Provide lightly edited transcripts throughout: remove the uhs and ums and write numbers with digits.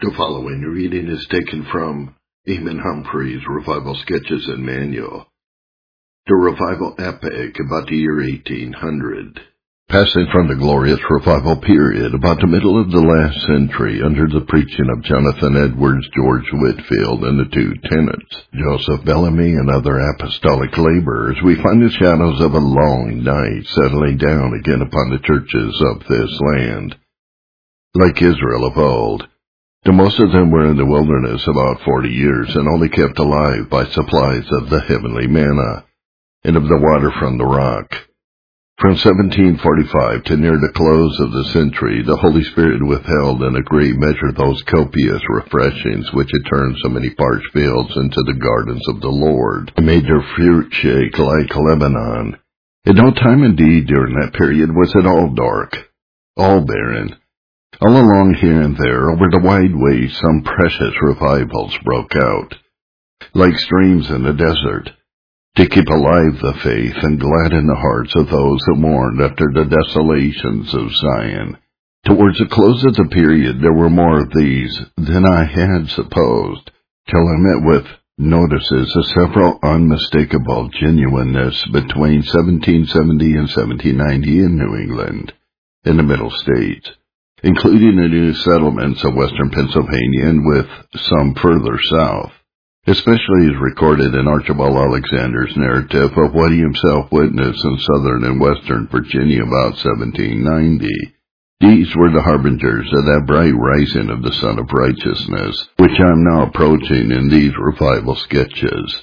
The following reading is taken from Eamon Humphrey's Revival Sketches and Manual. The Revival Epic about the year 1800. Passing from the glorious revival period about the middle of the last century under the preaching of Jonathan Edwards, George Whitefield, and the two tenants, Joseph Bellamy and other apostolic laborers, we find the shadows of a long night settling down again upon the churches of this land. Like Israel of old, the most of them were in the wilderness about 40 years and only kept alive by supplies of the heavenly manna and of the water from the rock. From 1745 to near the close of the century, the Holy Spirit withheld in a great measure those copious refreshings which had turned so many parched fields into the gardens of the Lord, and made their fruit shake like Lebanon. At no time indeed during that period was it all dark, all barren. All along here and there, over the wide waste, some precious revivals broke out, like streams in the desert, to keep alive the faith and gladden the hearts of those who mourned after the desolations of Zion. Towards the close of the period, there were more of these than I had supposed, till I met with notices of several unmistakable genuineness between 1770 and 1790 in New England, in the Middle States, including the new settlements of western Pennsylvania and with some further south, especially as recorded in Archibald Alexander's narrative of what he himself witnessed in southern and western Virginia about 1790. These were the harbingers of that bright rising of the Sun of Righteousness, which I am now approaching in these revival sketches.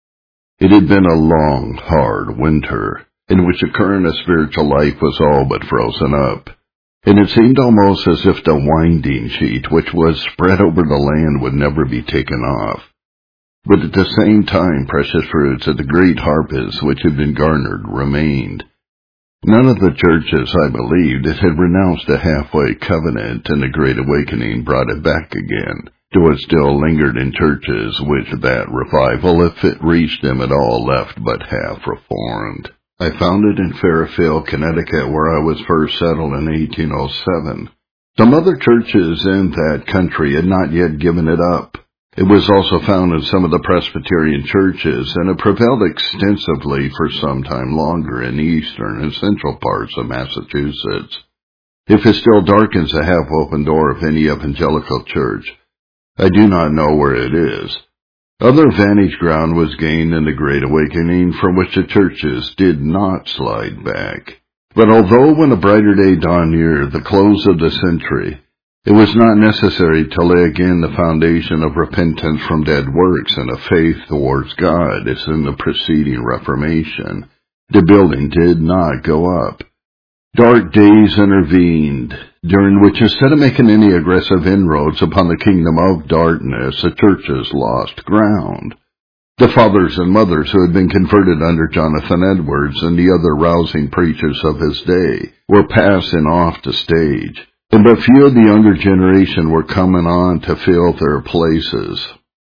It had been a long, hard winter, in which the current of spiritual life was all but frozen up, and it seemed almost as if the winding sheet which was spread over the land would never be taken off. But at the same time, precious fruits of the great harvest which had been garnered remained. None of the churches, I believed, that had renounced the halfway covenant and the Great Awakening brought it back again, though it still lingered in churches which that revival, if it reached them at all, left but half reformed. I found it in Fairfield, Connecticut, where I was first settled in 1807. Some other churches in that country had not yet given it up. It was also found in some of the Presbyterian churches, and it prevailed extensively for some time longer in the eastern and central parts of Massachusetts. If it still darkens the half-open door of any evangelical church, I do not know where it is. Other vantage ground was gained in the Great Awakening, from which the churches did not slide back. But although when a brighter day dawned near the close of the century, it was not necessary to lay again the foundation of repentance from dead works and of faith towards God as in the preceding Reformation, the building did not go up. Dark days intervened, during which instead of making any aggressive inroads upon the kingdom of darkness, the churches lost ground. The fathers and mothers who had been converted under Jonathan Edwards and the other rousing preachers of his day were passing off the stage, and but few of the younger generation were coming on to fill their places.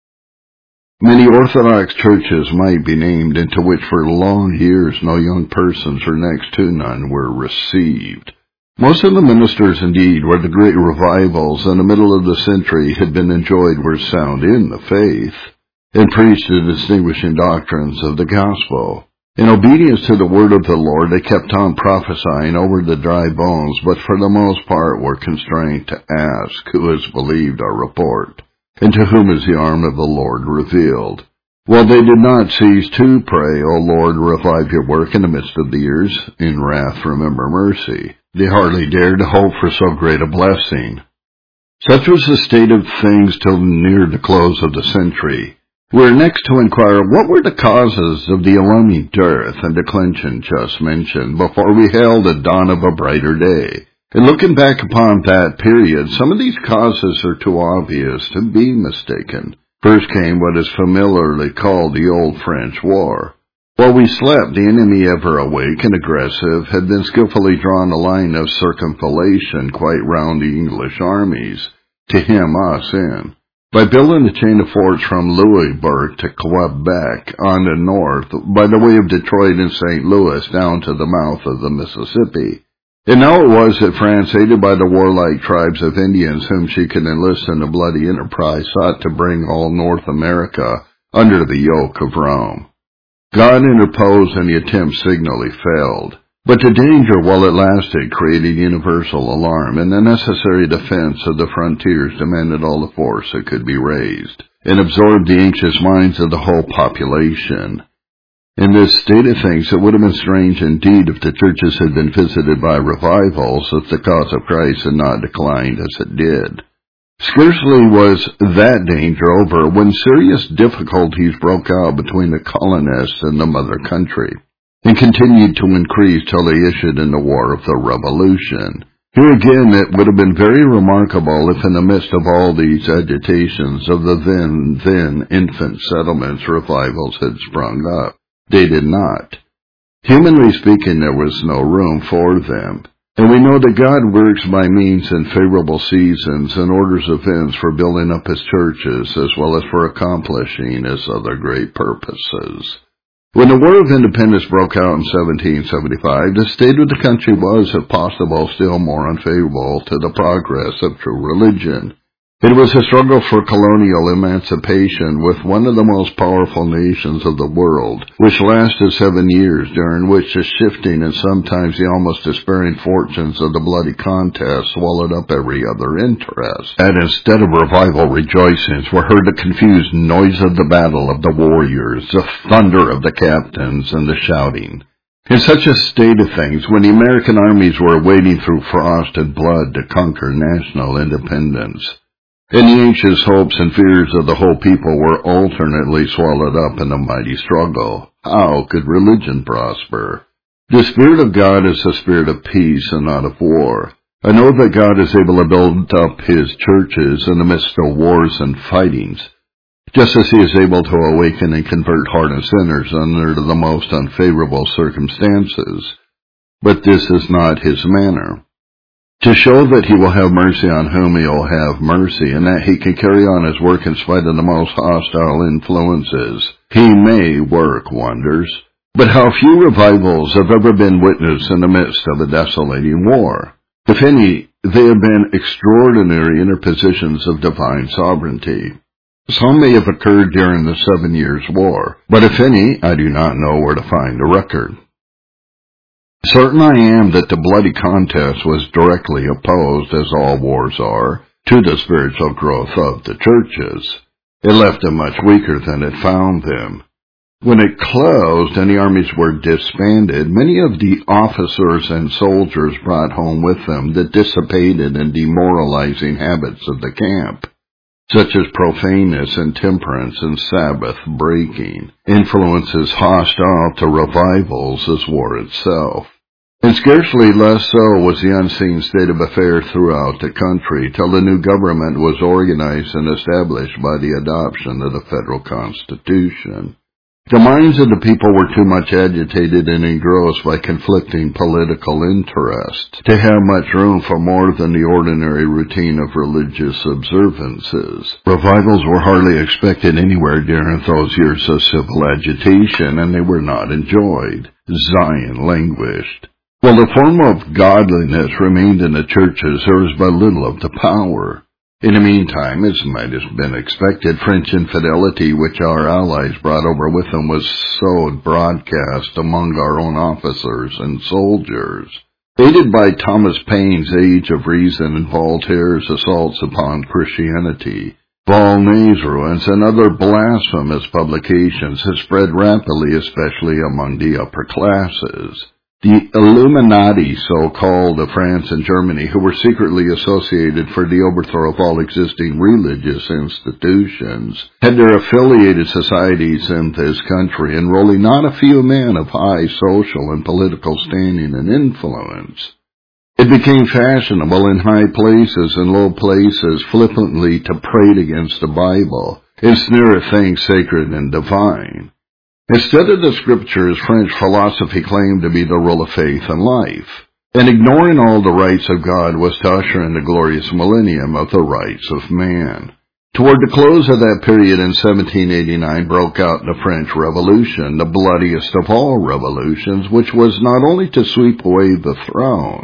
Many Orthodox churches might be named, into which for long years no young persons, or next to none, were received. Most of the ministers, indeed, where the great revivals in the middle of the century had been enjoyed, were sound in the faith, and preached the distinguishing doctrines of the gospel. In obedience to the word of the Lord, they kept on prophesying over the dry bones, but for the most part were constrained to ask, "Who has believed our report? And to whom is the arm of the Lord revealed?" While they did not cease to pray, "O Lord, revive your work in the midst of the years. In wrath remember mercy," they hardly dared to hope for so great a blessing. Such was the state of things till near the close of the century. We are next to inquire what were the causes of the alarming dearth and declension just mentioned, before we hailed the dawn of a brighter day. And looking back upon that period, some of these causes are too obvious to be mistaken. First came what is familiarly called the Old French War. While we slept, the enemy, ever awake and aggressive, had then skillfully drawn a line of circumvallation quite round the English armies, to hem us in, by building a chain of forts from Louisburg to Quebec on the north, by the way of Detroit and St. Louis down to the mouth of the Mississippi. And now it was that France, aided by the warlike tribes of Indians whom she could enlist in a bloody enterprise, sought to bring all North America under the yoke of Rome. God interposed, and the attempt signally failed. But the danger, while it lasted, created universal alarm, and the necessary defense of the frontiers demanded all the force that could be raised, and absorbed the anxious minds of the whole population. In this state of things, it would have been strange indeed if the churches had been visited by revivals, if the cause of Christ had not declined as it did. Scarcely was that danger over when serious difficulties broke out between the colonists and the mother country, and continued to increase till they issued in the War of the Revolution. Here again it would have been very remarkable if in the midst of all these agitations of the then infant settlements revivals had sprung up. They did not. Humanly speaking, there was no room for them. And we know that God works by means in favorable seasons and orders events for building up His churches as well as for accomplishing His other great purposes. When the War of Independence broke out in 1775, the state of the country was, if possible, still more unfavorable to the progress of true religion. It was a struggle for colonial emancipation with one of the most powerful nations of the world, which lasted 7 years, during which the shifting and sometimes the almost despairing fortunes of the bloody contest swallowed up every other interest. And instead of revival rejoicings were heard the confused noise of the battle of the warriors, the thunder of the captains, and the shouting. In such a state of things, when the American armies were wading through frost and blood to conquer national independence, and the anxious hopes and fears of the whole people were alternately swallowed up in a mighty struggle, how could religion prosper? The Spirit of God is the spirit of peace and not of war. I know that God is able to build up His churches in the midst of wars and fightings, just as He is able to awaken and convert hardened sinners under the most unfavorable circumstances. But this is not His manner. To show that He will have mercy on whom He will have mercy, and that He can carry on His work in spite of the most hostile influences, He may work wonders. But how few revivals have ever been witnessed in the midst of a desolating war? If any, they have been extraordinary interpositions of divine sovereignty. Some may have occurred during the 7 Years' War, but if any, I do not know where to find a record. Certain I am that the bloody contest was directly opposed, as all wars are, to the spiritual growth of the churches. It left them much weaker than it found them. When it closed and the armies were disbanded, many of the officers and soldiers brought home with them the dissipated and demoralizing habits of the camp, such as profaneness, intemperance, and Sabbath breaking, influences hostile to revivals as war itself. And scarcely less so was the unseen state of affairs throughout the country till the new government was organized and established by the adoption of the federal Constitution. The minds of the people were too much agitated and engrossed by conflicting political interests to have much room for more than the ordinary routine of religious observances. Revivals were hardly expected anywhere during those years of civil agitation, and they were not enjoyed. Zion languished. While the form of godliness remained in the churches, there was but little of the power. In the meantime, as might have been expected, French infidelity, which our allies brought over with them, was sowed broadcast among our own officers and soldiers. Aided by Thomas Paine's Age of Reason and Voltaire's assaults upon Christianity, Volney's ruins and other blasphemous publications have spread rapidly, especially among the upper classes. The Illuminati, so-called, of France and Germany, who were secretly associated for the overthrow of all existing religious institutions, had their affiliated societies in this country, enrolling not a few men of high social and political standing and influence. It became fashionable in high places and low places flippantly to prate against the Bible and sneer at things sacred and divine. Instead of the Scriptures, French philosophy claimed to be the rule of faith and life, and ignoring all the rights of God was to usher in the glorious millennium of the rights of man. Toward the close of that period in 1789 broke out the French Revolution, the bloodiest of all revolutions, which was not only to sweep away the throne,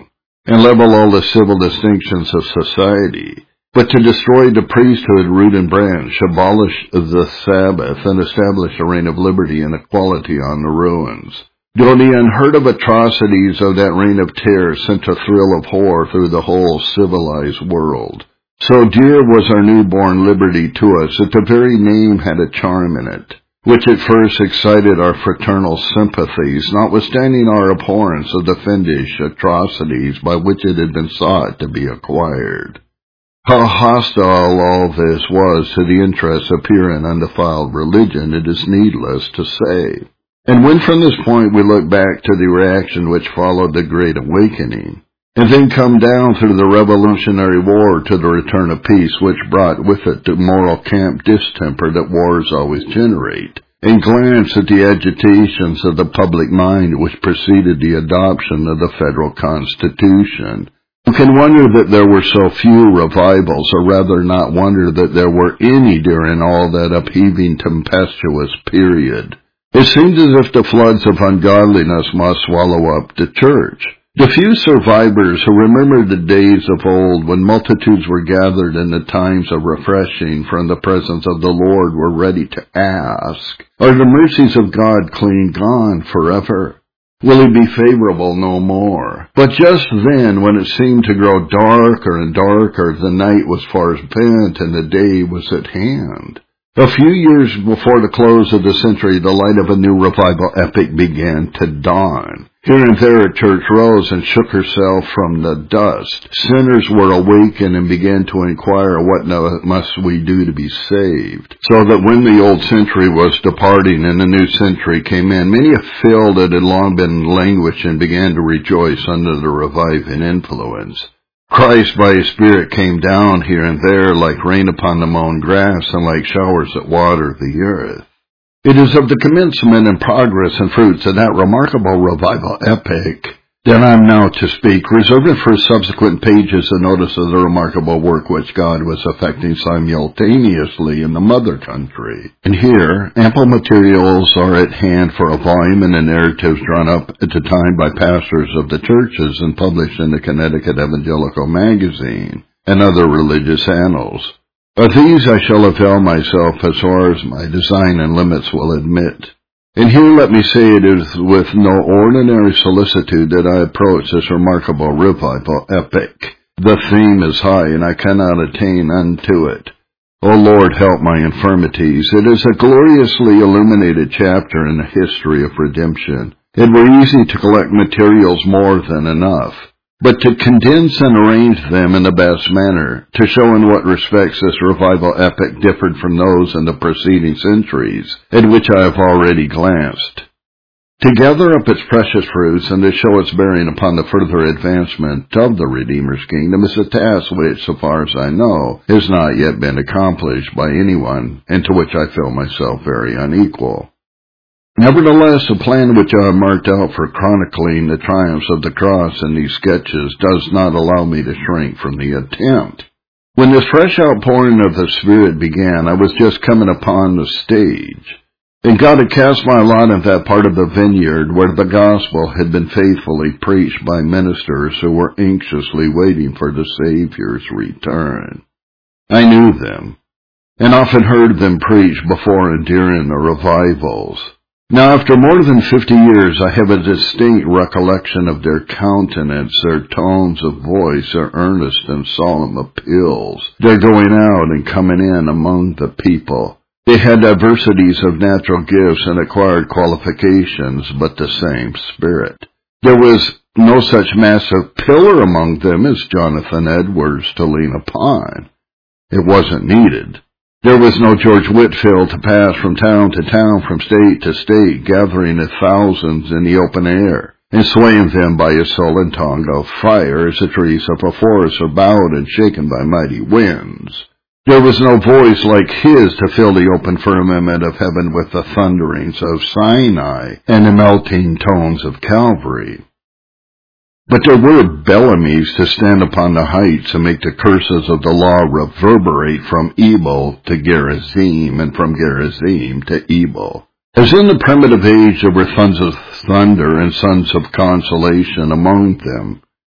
and level all the civil distinctions of society, but to destroy the priesthood root and branch, abolish the Sabbath, and establish a reign of liberty and equality on the ruins. Though the unheard-of atrocities of that reign of terror sent a thrill of horror through the whole civilized world. So dear was our newborn liberty to us that the very name had a charm in it, which at first excited our fraternal sympathies, notwithstanding our abhorrence of the fiendish atrocities by which it had been sought to be acquired. How hostile all this was to the interests of pure and undefiled religion, it is needless to say. And when from this point we look back to the reaction which followed the Great Awakening, and then come down through the Revolutionary War to the return of peace, which brought with it the moral camp distemper that wars always generate, and glance at the agitations of the public mind which preceded the adoption of the Federal Constitution, you can wonder that there were so few revivals, or rather not wonder that there were any during all that upheaving tempestuous period. It seemed as if the floods of ungodliness must swallow up the church. The few survivors who remembered the days of old when multitudes were gathered in the times of refreshing from the presence of the Lord were ready to ask, are the mercies of God clean gone forever? Will he be favorable no more? But just then, when it seemed to grow darker and darker, the night was far spent and the day was at hand. A few years before the close of the century, the light of a new revival epoch began to dawn. Here and there a church rose and shook herself from the dust. Sinners were awakened and began to inquire, what must we do to be saved? So that when the old century was departing and the new century came in, many a field that had long been languishing began to rejoice under the reviving influence. Christ by his Spirit came down here and there like rain upon the mown grass and like showers that water the earth. It is of the commencement and progress and fruits of that remarkable revival epoch that I am now to speak, reserving for subsequent pages a notice of the remarkable work which God was effecting simultaneously in the mother country. And here, ample materials are at hand for a volume and the narratives drawn up at the time by pastors of the churches and published in the Connecticut Evangelical Magazine and other religious annals. Of these I shall avail myself as far as my design and limits will admit. And here let me say it is with no ordinary solicitude that I approach this remarkable revival epoch. The theme is high, and I cannot attain unto it. O Lord, help my infirmities. It is a gloriously illuminated chapter in the history of redemption. It were easy to collect materials more than enough, but to condense and arrange them in the best manner, to show in what respects this revival epoch differed from those in the preceding centuries, at which I have already glanced. To gather up its precious fruits and to show its bearing upon the further advancement of the Redeemer's kingdom is a task which, so far as I know, has not yet been accomplished by anyone, and to which I feel myself very unequal. Nevertheless, the plan which I have marked out for chronicling the triumphs of the cross in these sketches does not allow me to shrink from the attempt. When this fresh outpouring of the Spirit began, I was just coming upon the stage, and God had cast my lot in that part of the vineyard where the gospel had been faithfully preached by ministers who were anxiously waiting for the Savior's return. I knew them, and often heard them preach before and during the revivals. Now, after more than 50 years, I have a distinct recollection of their countenance, their tones of voice, their earnest and solemn appeals, their going out and coming in among the people. They had diversities of natural gifts and acquired qualifications, but the same Spirit. There was no such massive pillar among them as Jonathan Edwards to lean upon. It wasn't needed. There was no George Whitefield to pass from town to town, from state to state, gathering the thousands in the open air, and swaying them by his sullen tongue of fire as the trees of a forest are bowed and shaken by mighty winds. There was no voice like his to fill the open firmament of heaven with the thunderings of Sinai and the melting tones of Calvary. But there were Bellamy's to stand upon the heights and make the curses of the law reverberate from Ebal to Gerizim, and from Gerizim to Ebal. As in the primitive age there were sons of thunder and sons of consolation among them,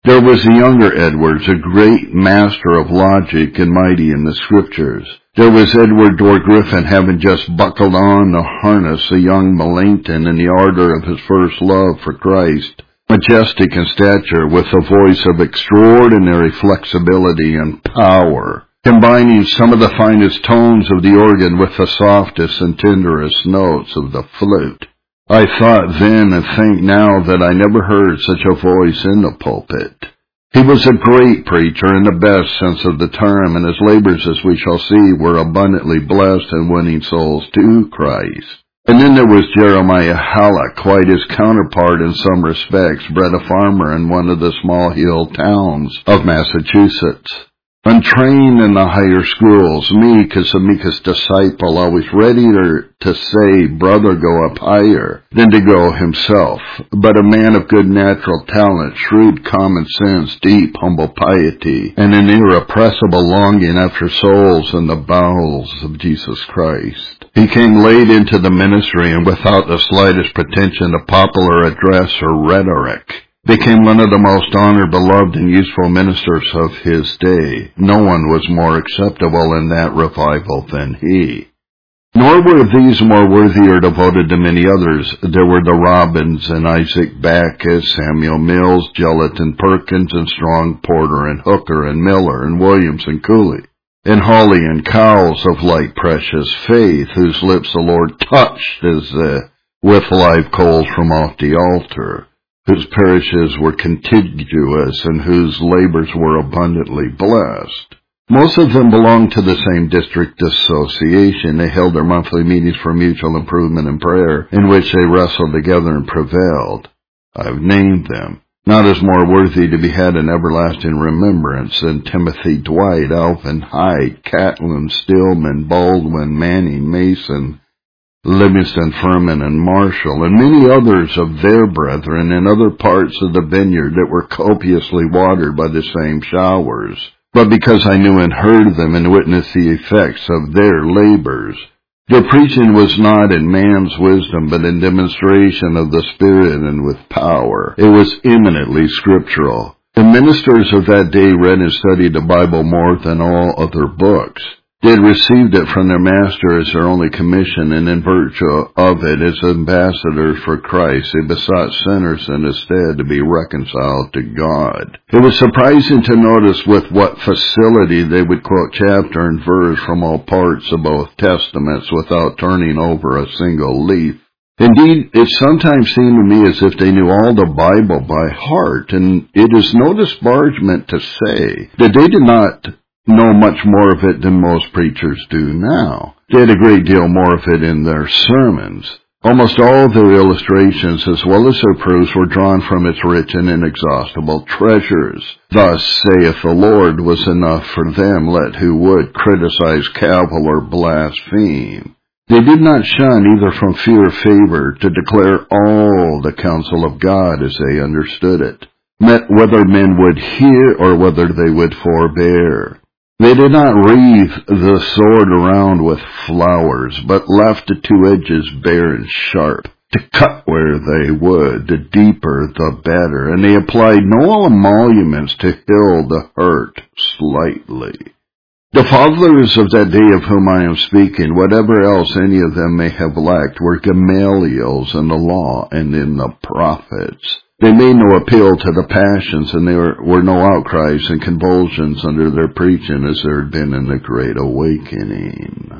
There was the younger Edwards, a great master of logic and mighty in the Scriptures. There was Edward Dorr Griffin, having just buckled on the harness, a young Melanchthon in the ardor of his first love for Christ, majestic in stature, with a voice of extraordinary flexibility and power, combining some of the finest tones of the organ with the softest and tenderest notes of the flute. I thought then and think now that I never heard such a voice in the pulpit. He was a great preacher in the best sense of the term, and his labors, as we shall see, were abundantly blessed in winning souls to Christ. And then there was Jeremiah Halleck, quite his counterpart in some respects, bred a farmer in one of the small hill towns of Massachusetts. Untrained in the higher schools, meek as a meekest disciple, always readier to say, brother, go up higher, than to go himself, but a man of good natural talent, shrewd common sense, deep, humble piety, and an irrepressible longing after souls in the bowels of Jesus Christ. He came late into the ministry and without the slightest pretension to popular address or rhetoric, became one of the most honored, beloved, and useful ministers of his day. No one was more acceptable in that revival than he. Nor were these more worthy or devoted to many others. There were the Robbins and Isaac Backus, Samuel Mills, Gelatin Perkins, and Strong Porter, and Hooker, and Miller, and Williams, and Cooley, and Hawley, and Cowles of like precious faith, whose lips the Lord touched as with live coals from off the altar, whose parishes were contiguous and whose labors were abundantly blessed. Most of them belonged to the same district association. They held their monthly meetings for mutual improvement and prayer, in which they wrestled together and prevailed. I've named them, not as more worthy to be had in everlasting remembrance than Timothy Dwight, Alvin Hyde, Catlin, Stillman, Baldwin, Manning, Mason, Livingston, Furman, and Marshall, and many others of their brethren in other parts of the vineyard that were copiously watered by the same showers. But because I knew and heard them and witnessed the effects of their labors, their preaching was not in man's wisdom, but in demonstration of the Spirit and with power. It was eminently scriptural. The ministers of that day read and studied the Bible more than all other books. They had received it from their master as their only commission, and in virtue of it, as ambassadors for Christ, they besought sinners in his stead to be reconciled to God. It was surprising to notice with what facility they would quote chapter and verse from all parts of both testaments without turning over a single leaf. Indeed, it sometimes seemed to me as if they knew all the Bible by heart, and it is no disparagement to say that they did not know much more of it than most preachers do now. They had a great deal more of it in their sermons. Almost all their illustrations, as well as their proofs, were drawn from its rich and inexhaustible treasures. Thus saith the Lord was enough for them, let who would criticize, cavil, or blaspheme. They did not shun, either from fear or favor, to declare all the counsel of God as they understood it, whether men would hear or whether they would forbear. They did not wreathe the sword around with flowers, but left the two edges bare and sharp, to cut where they would, the deeper the better, and they applied no emoluments to heal the hurt slightly. The fathers of that day of whom I am speaking, whatever else any of them may have lacked, were Gamaliels in the law and in the prophets. They made no appeal to the passions, and there were no outcries and convulsions under their preaching as there had been in the Great Awakening.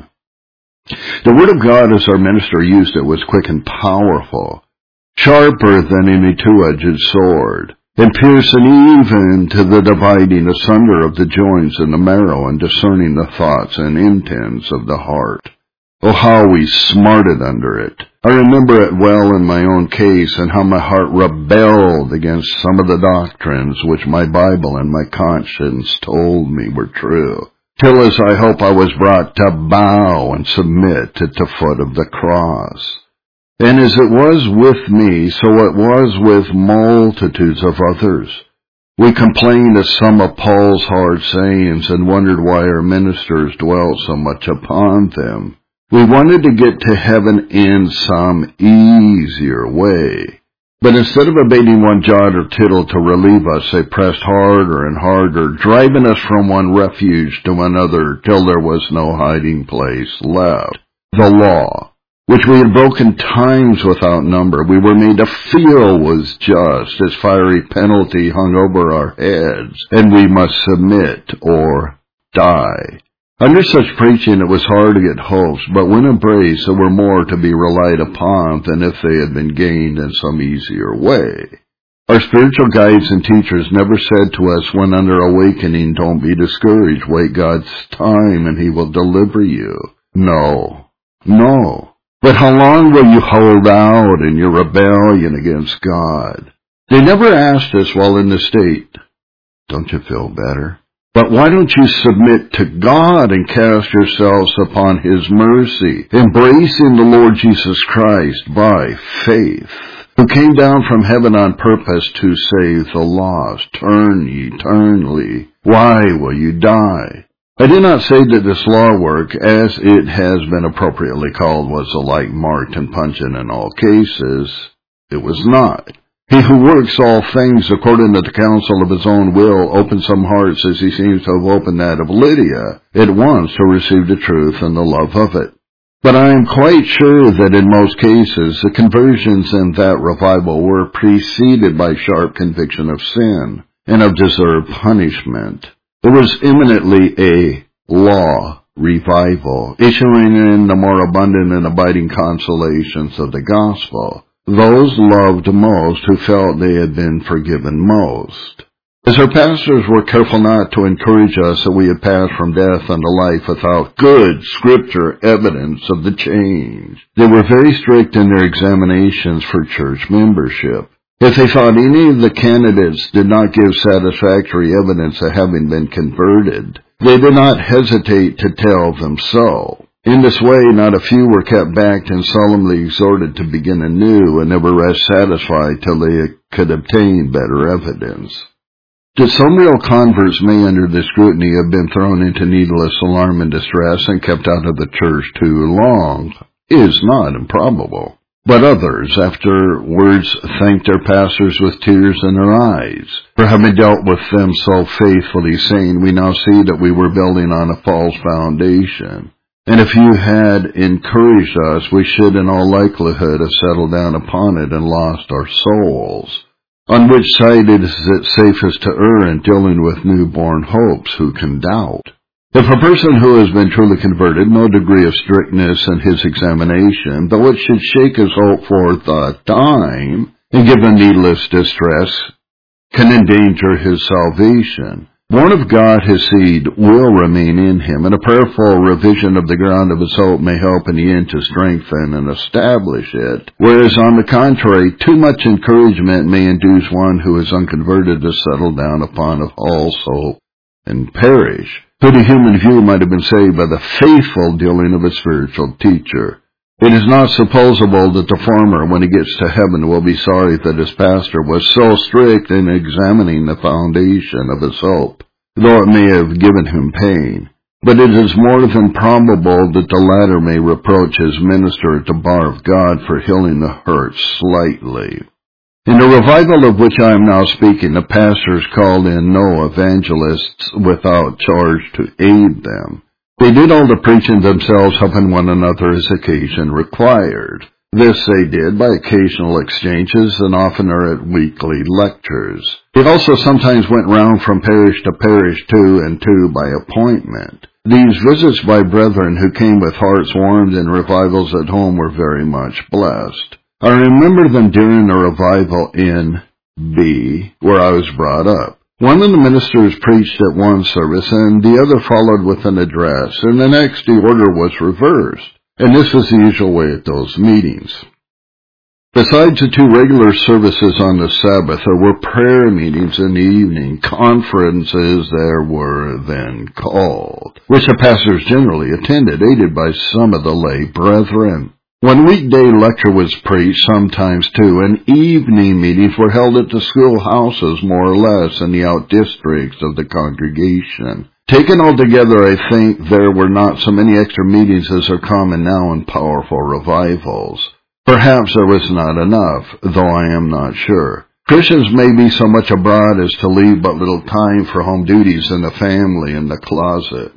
The Word of God, as our minister used it, was quick and powerful, sharper than any two-edged sword, and piercing even to the dividing asunder of the joints and the marrow, and discerning the thoughts and intents of the heart. Oh, how we smarted under it. I remember it well in my own case, and how my heart rebelled against some of the doctrines which my Bible and my conscience told me were true, till as I hope I was brought to bow and submit at the foot of the cross. And as it was with me, so it was with multitudes of others. We complained of some of Paul's hard sayings and wondered why our ministers dwelt so much upon them. We wanted to get to heaven in some easier way. But instead of abating one jot or tittle to relieve us, they pressed harder and harder, driving us from one refuge to another till there was no hiding place left. The law, which we had broken times without number, we were made to feel was just, its fiery penalty hung over our heads, and we must submit or die. Under such preaching it was hard to get hopes, but when embraced there were more to be relied upon than if they had been gained in some easier way. Our spiritual guides and teachers never said to us when under awakening, don't be discouraged, wait God's time and He will deliver you. No. But how long will you hold out in your rebellion against God? They never asked us while in the state, don't you feel better? But why don't you submit to God and cast yourselves upon His mercy, embracing the Lord Jesus Christ by faith, who came down from heaven on purpose to save the lost? Turn ye, why will you die? I do not say that this law work, as it has been appropriately called, was alike marked and pungent in all cases. It was not. He who works all things according to the counsel of his own will opens some hearts as he seems to have opened that of Lydia, at once to receive the truth and the love of it. But I am quite sure that in most cases the conversions in that revival were preceded by sharp conviction of sin and of deserved punishment. It was eminently a law revival, issuing in the more abundant and abiding consolations of the gospel. Those loved most who felt they had been forgiven most. As our pastors were careful not to encourage us that we had passed from death unto life without good Scripture evidence of the change, they were very strict in their examinations for church membership. If they thought any of the candidates did not give satisfactory evidence of having been converted, they did not hesitate to tell them so. In this way, not a few were kept back and solemnly exhorted to begin anew, and never rest satisfied till they could obtain better evidence. That some real converts may under this scrutiny have been thrown into needless alarm and distress and kept out of the church too long is not improbable. But others afterwards thanked their pastors with tears in their eyes for having dealt with them so faithfully, saying, we now see that we were building on a false foundation. And if you had encouraged us, we should in all likelihood have settled down upon it and lost our souls. On which side is it safest to err in dealing with newborn hopes? Who can doubt? If a person who has been truly converted, no degree of strictness in his examination, but what should shake his hope for the time and give him needless distress, can endanger his salvation. Born of God, his seed will remain in him, and a prayerful revision of the ground of his hope may help in the end to strengthen and establish it, whereas on the contrary, too much encouragement may induce one who is unconverted to settle down upon a false hope and perish, who to human view might have been saved by the faithful dealing of a spiritual teacher. It is not supposable that the former, when he gets to heaven, will be sorry that his pastor was so strict in examining the foundation of his hope, though it may have given him pain. But it is more than probable that the latter may reproach his minister at the bar of God for healing the hurt slightly. In the revival of which I am now speaking, the pastors called in no evangelists without charge to aid them. They did all the preaching themselves, helping one another as occasion required. This they did by occasional exchanges and oftener at weekly lectures. They also sometimes went round from parish to parish, two and two by appointment. These visits by brethren who came with hearts warmed in revivals at home were very much blessed. I remember them during a revival in B, where I was brought up. One of the ministers preached at one service, and the other followed with an address, and the next the order was reversed, and this was the usual way at those meetings. Besides the two regular services on the Sabbath, there were prayer meetings in the evening, conferences there were then called, which the pastors generally attended, aided by some of the lay brethren. One weekday lecture was preached, sometimes two, and evening meetings were held at the schoolhouses, more or less, in the out-districts of the congregation. Taken altogether, I think there were not so many extra meetings as are common now in powerful revivals. Perhaps there was not enough, though I am not sure. Christians may be so much abroad as to leave but little time for home duties and the family and the closet.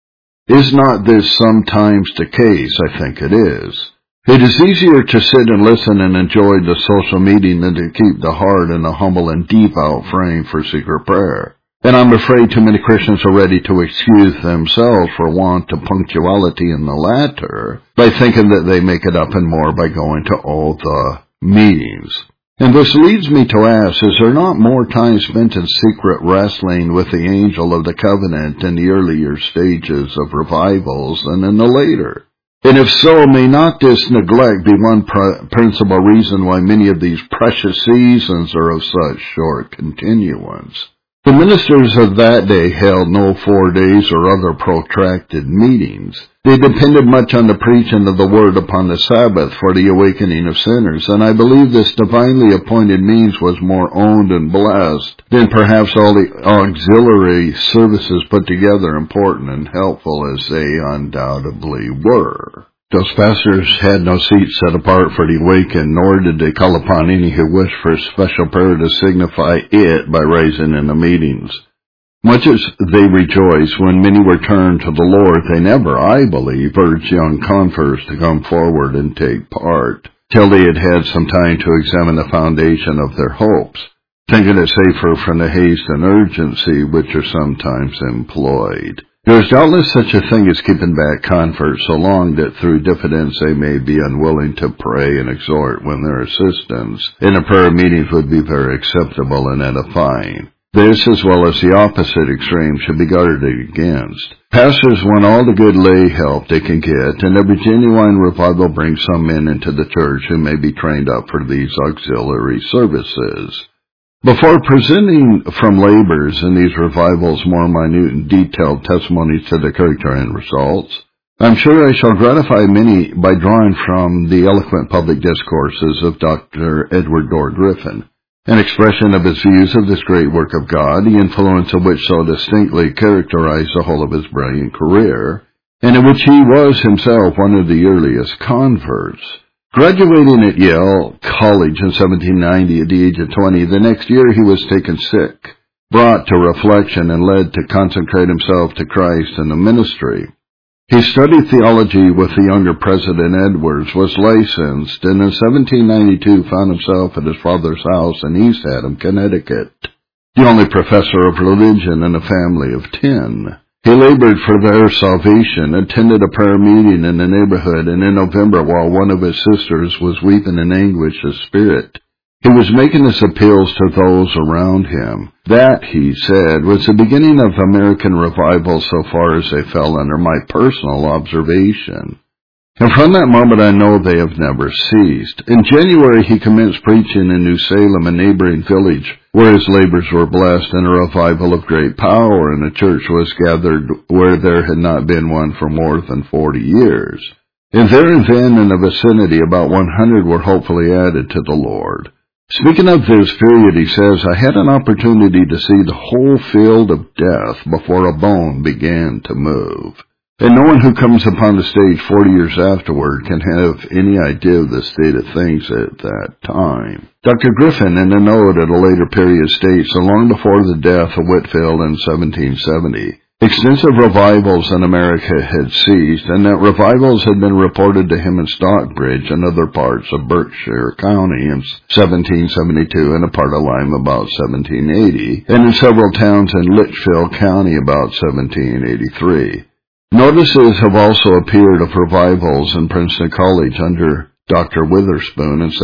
Is not this sometimes the case? I think it is. It is easier to sit and listen and enjoy the social meeting than to keep the heart in a humble and deep out frame for secret prayer. And I'm afraid too many Christians are ready to excuse themselves for want of punctuality in the latter by thinking that they make it up and more by going to all the meetings. And this leads me to ask, is there not more time spent in secret wrestling with the angel of the covenant in the earlier stages of revivals than in the later? And if so, may not this neglect be one principal reason why many of these precious seasons are of such short continuance? The ministers of that day held no 4 days or other protracted meetings. They depended much on the preaching of the word upon the Sabbath for the awakening of sinners, and I believe this divinely appointed means was more owned and blessed than perhaps all the auxiliary services put together, important and helpful as they undoubtedly were. Those pastors had no seats set apart for the awakened, nor did they call upon any who wished for a special prayer to signify it by raising in the meetings. Much as they rejoiced when many were turned to the Lord, they never, I believe, urged young converts to come forward and take part, till they had had some time to examine the foundation of their hopes, thinking it safer from the haste and urgency which are sometimes employed. There is doubtless such a thing as keeping back converts so long that through diffidence they may be unwilling to pray and exhort when their assistance in the prayer meetings would be very acceptable and edifying. This, as well as the opposite extreme, should be guarded against. Pastors want all the good lay help they can get, and every genuine revival brings some men into the church who may be trained up for these auxiliary services. Before presenting from labors in these revivals more minute and detailed testimonies to the character and results, I'm sure I shall gratify many by drawing from the eloquent public discourses of Dr. Edward Dorr Griffin, an expression of his views of this great work of God, the influence of which so distinctly characterized the whole of his brilliant career, and in which he was himself one of the earliest converts. Graduating at Yale College in 1790 at the age of 20, the next year he was taken sick, brought to reflection, and led to consecrate himself to Christ and the ministry. He studied theology with the younger President Edwards, was licensed, and in 1792 found himself at his father's house in East Haddam, Connecticut, the only professor of religion in a family of 10. He labored for their salvation, attended a prayer meeting in the neighborhood, and in November, while one of his sisters was weeping in anguish of spirit, he was making his appeals to those around him. That, he said, was the beginning of American revival so far as they fell under my personal observation. And from that moment I know they have never ceased. In January he commenced preaching in New Salem, a neighboring village, where his labors were blessed, and a revival of great power, and a church was gathered where there had not been one for more than 40 years. And there and then in the vicinity about 100 were hopefully added to the Lord. Speaking of this period, he says, I had an opportunity to see the whole field of death before a bone began to move. And no one who comes upon the stage 40 years afterward can have any idea of the state of things at that time. Dr. Griffin, in a note at a later period, states, so long before the death of Whitefield in 1770, extensive revivals in America had ceased, and that revivals had been reported to him in Stockbridge and other parts of Berkshire County in 1772, and a part of Lyme about 1780, and in several towns in Litchfield County about 1783. Notices have also appeared of revivals in Princeton College under Dr. Witherspoon in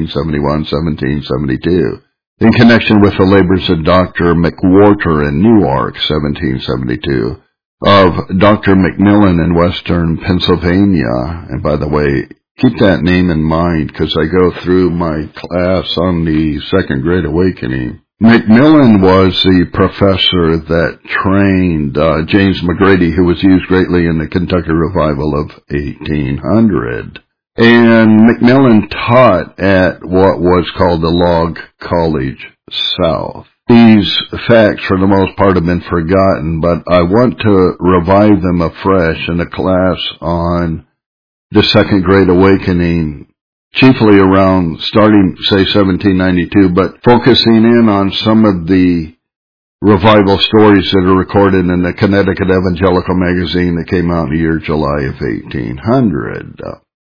1771-1772, in connection with the labors of Dr. McWhorter in Newark, 1772, of Dr. Macmillan in Western Pennsylvania. And by the way, keep that name in mind because I go through my class on the Second Great Awakening. Macmillan was the professor that trained James McGrady, who was used greatly in the Kentucky Revival of 1800. And Macmillan taught at what was called the Log College South. These facts, for the most part, have been forgotten, but I want to revive them afresh in a class on the Second Great Awakening chiefly around starting, say, 1792, but focusing in on some of the revival stories that are recorded in the Connecticut Evangelical magazine that came out in the year July of 1800.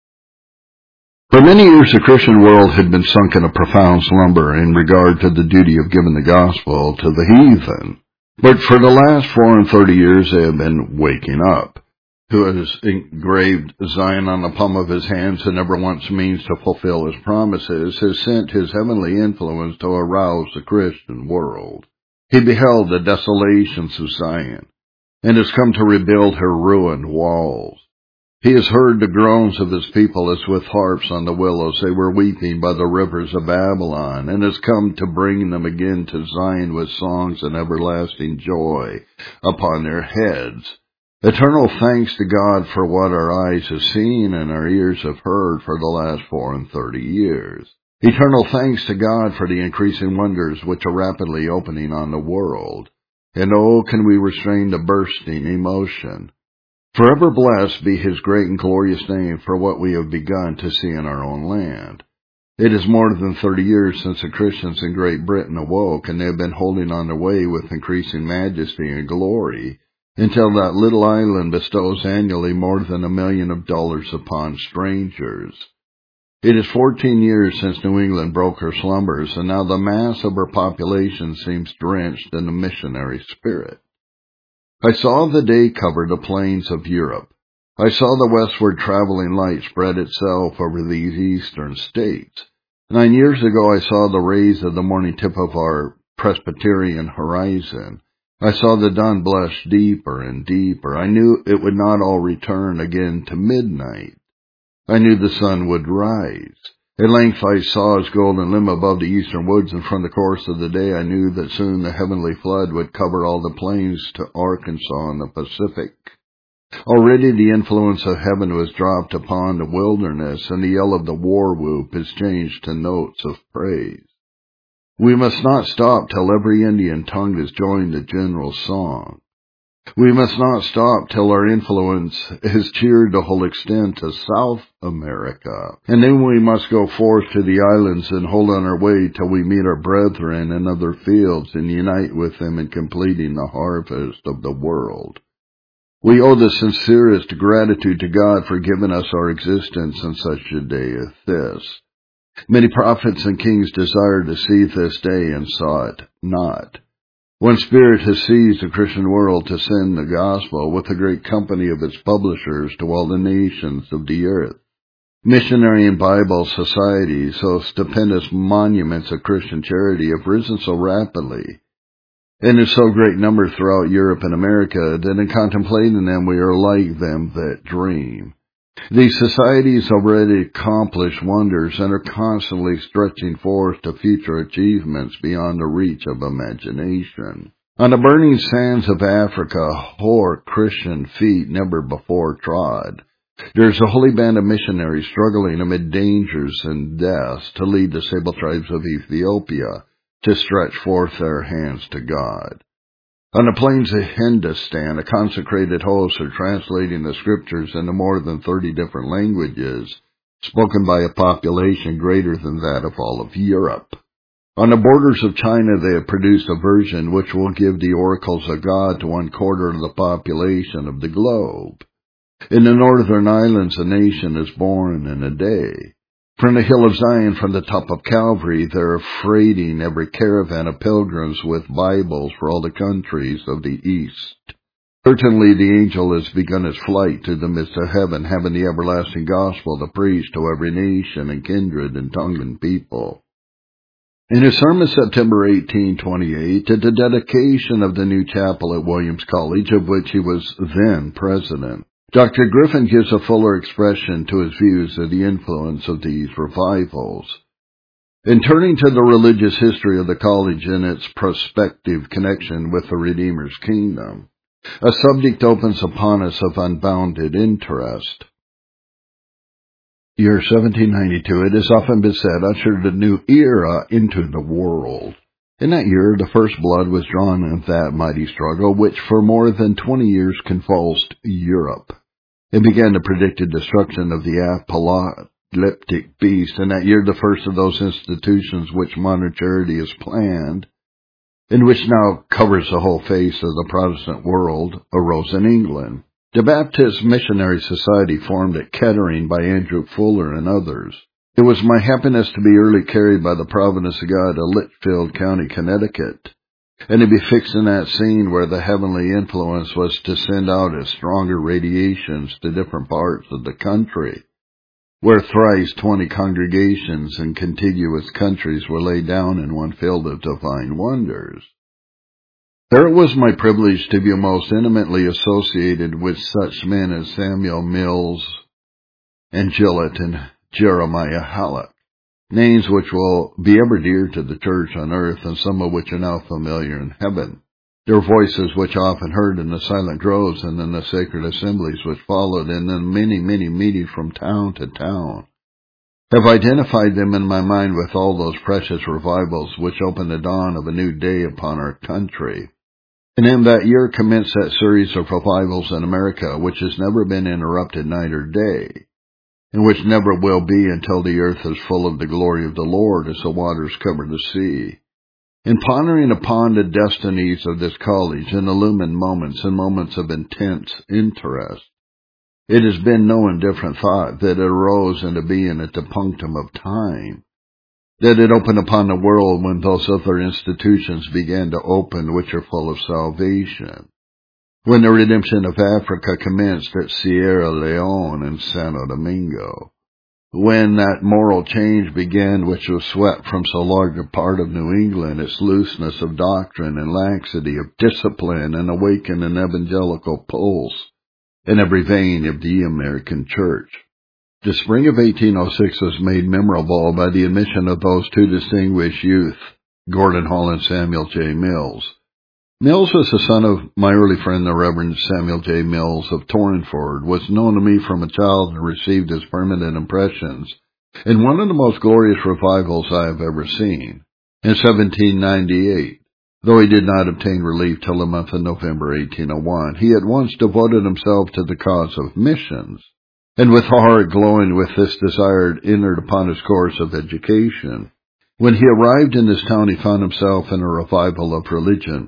For many years, the Christian world had been sunk in a profound slumber in regard to the duty of giving the gospel to the heathen. But for the last 34 years, they have been waking up. Who has engraved Zion on the palm of his hands and never once means to fulfill his promises, has sent his heavenly influence to arouse the Christian world. He beheld the desolations of Zion, and has come to rebuild her ruined walls. He has heard the groans of his people as with harps on the willows they were weeping by the rivers of Babylon, and has come to bring them again to Zion with songs and everlasting joy upon their heads. Eternal thanks to God for what our eyes have seen and our ears have heard for the last 34 years. Eternal thanks to God for the increasing wonders which are rapidly opening on the world. And oh, can we restrain the bursting emotion? Forever blessed be his great and glorious name for what we have begun to see in our own land. It is more than 30 years since the Christians in Great Britain awoke, and they have been holding on their way with increasing majesty and glory, until that little island bestows annually more than $1 million upon strangers. It is 14 years since New England broke her slumbers, and now the mass of her population seems drenched in the missionary spirit. I saw the day cover the plains of Europe. I saw the westward traveling light spread itself over these eastern states. 9 years ago I saw the rays of the morning tip of our Presbyterian horizon. I saw the dawn blush deeper and deeper. I knew it would not all return again to midnight. I knew the sun would rise. At length I saw its golden limb above the eastern woods, and from the course of the day I knew that soon the heavenly flood would cover all the plains to Arkansas and the Pacific. Already the influence of heaven was dropped upon the wilderness, and the yell of the war whoop is changed to notes of praise. We must not stop till every Indian tongue has joined the general song. We must not stop till our influence has cheered the whole extent of South America. And then we must go forth to the islands and hold on our way till we meet our brethren in other fields and unite with them in completing the harvest of the world. We owe the sincerest gratitude to God for giving us our existence in such a day as this. Many prophets and kings desired to see this day and saw it not. One Spirit has seized the Christian world to send the gospel with a great company of its publishers to all the nations of the earth. Missionary and Bible societies, so stupendous monuments of Christian charity, have risen so rapidly, and in so great number throughout Europe and America, that in contemplating them we are like them that dream. These societies already accomplish wonders and are constantly stretching forth to future achievements beyond the reach of imagination. On the burning sands of Africa, hoar Christian feet never before trod. There is a holy band of missionaries struggling amid dangers and deaths to lead the sable tribes of Ethiopia to stretch forth their hands to God. On the plains of Hindustan, a consecrated host are translating the scriptures into more than 30 different languages, spoken by a population greater than that of all of Europe. On the borders of China, they have produced a version which will give the oracles of God to 1/4 of the population of the globe. In the northern islands, a nation is born in a day. From the hill of Zion, from the top of Calvary, they are freighting every caravan of pilgrims with Bibles for all the countries of the East. Certainly the angel has begun his flight to the midst of heaven, having the everlasting gospel to preach to every nation and kindred and tongue and people. In his sermon September 1828, at the dedication of the new chapel at Williams College, of which he was then president, Dr. Griffin gives a fuller expression to his views of the influence of these revivals. In turning to the religious history of the college and its prospective connection with the Redeemer's kingdom, a subject opens upon us of unbounded interest. Year 1792, it has often been said, ushered a new era into the world. In that year, the first blood was drawn in that mighty struggle which for more than 20 years convulsed Europe. It began the predicted destruction of the apocalyptic beast, and that year the first of those institutions which modern charity has planned, and which now covers the whole face of the Protestant world, arose in England. The Baptist Missionary Society, formed at Kettering by Andrew Fuller and others. It was my happiness to be early carried by the providence of God to Litchfield County, Connecticut, and to be fixed in that scene where the heavenly influence was to send out its stronger radiations to different parts of the country, where thrice 20 congregations in contiguous countries were laid down in one field of divine wonders. There it was my privilege to be most intimately associated with such men as Samuel Mills and Gillett and Jeremiah Halleck, names which will be ever dear to the church on earth, and some of which are now familiar in heaven. Their voices, which I often heard in the silent groves and in the sacred assemblies which followed, and in many meetings from town to town, have identified them in my mind with all those precious revivals which opened the dawn of a new day upon our country. And in that year commenced that series of revivals in America which has never been interrupted night or day, and which never will be until the earth is full of the glory of the Lord as the waters cover the sea. In pondering upon the destinies of this college in illumined moments and moments of intense interest, it has been no indifferent thought that it arose into being at the punctum of time, that it opened upon the world when those other institutions began to open which are full of salvation, when the redemption of Africa commenced at Sierra Leone and Santo Domingo, when that moral change began which was swept from so large a part of New England, its looseness of doctrine and laxity of discipline, and awakened an evangelical pulse in every vein of the American church. The spring of 1806 was made memorable by the admission of those two distinguished youth, Gordon Hall and Samuel J. Mills. Mills was the son of my early friend, the Reverend Samuel J. Mills of Torringford, was known to me from a child and received his permanent impressions in one of the most glorious revivals I have ever seen, in 1798. Though he did not obtain relief till the month of November 1801, he at once devoted himself to the cause of missions, and with a heart glowing with this desire entered upon his course of education. When he arrived in this town, he found himself in a revival of religion.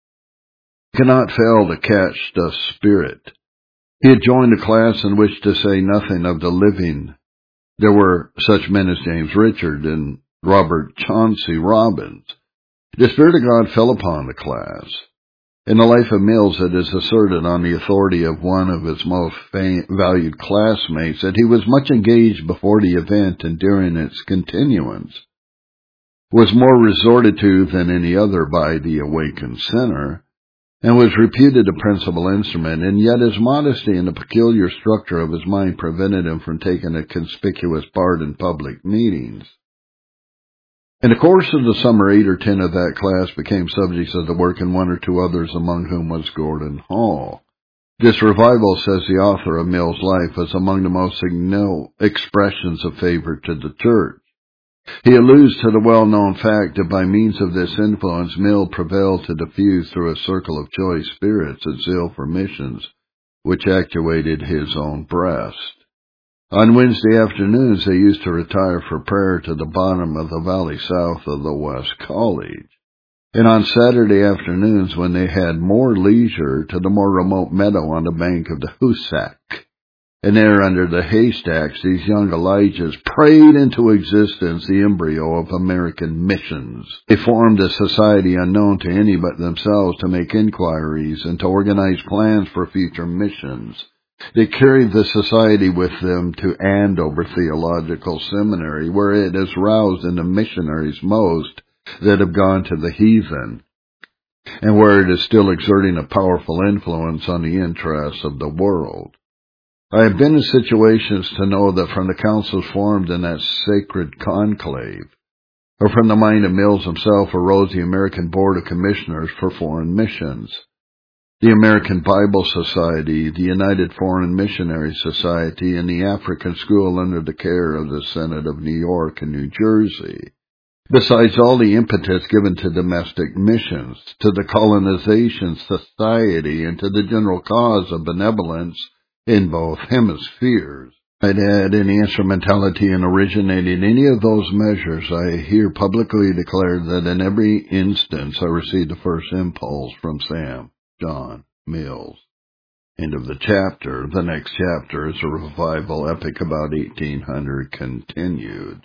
He cannot fail to catch the spirit. He had joined a class in which, to say nothing of the living, there were such men as James Richard and Robert Chauncey Robbins. The Spirit of God fell upon the class. In the life of Mills, it is asserted on the authority of one of his most valued classmates that he was much engaged before the event, and during its continuance was more resorted to than any other by the awakened sinner, and was reputed a principal instrument, and yet his modesty and the peculiar structure of his mind prevented him from taking a conspicuous part in public meetings. In the course of the summer, 8 or 10 of that class became subjects of the work, and 1 or 2 others, among whom was Gordon Hall. This revival, says the author of Mill's life, was among the most signal expressions of favor to the church. He alludes to the well-known fact that by means of this influence, Mill prevailed to diffuse through a circle of choice spirits a zeal for missions, which actuated his own breast. On Wednesday afternoons, they used to retire for prayer to the bottom of the valley south of the West College, and on Saturday afternoons, when they had more leisure, to the more remote meadow on the bank of the Hoosac. And there under the haystacks, these young Elijahs prayed into existence the embryo of American missions. They formed a society unknown to any but themselves to make inquiries and to organize plans for future missions. They carried the society with them to Andover Theological Seminary, where it has roused in the missionaries most that have gone to the heathen, and where it is still exerting a powerful influence on the interests of the world. I have been in situations to know that from the councils formed in that sacred conclave, or from the mind of Mills himself, arose the American Board of Commissioners for Foreign Missions, the American Bible Society, the United Foreign Missionary Society, and the African School under the care of the Senate of New York and New Jersey, besides all the impetus given to domestic missions, to the colonization society, and to the general cause of benevolence in both hemispheres. I'd add any instrumentality in originating any of those measures. I here publicly declare that in every instance I received the first impulse from Sam John Mills. End of the chapter. The next chapter is a revival epic about 1800 continued.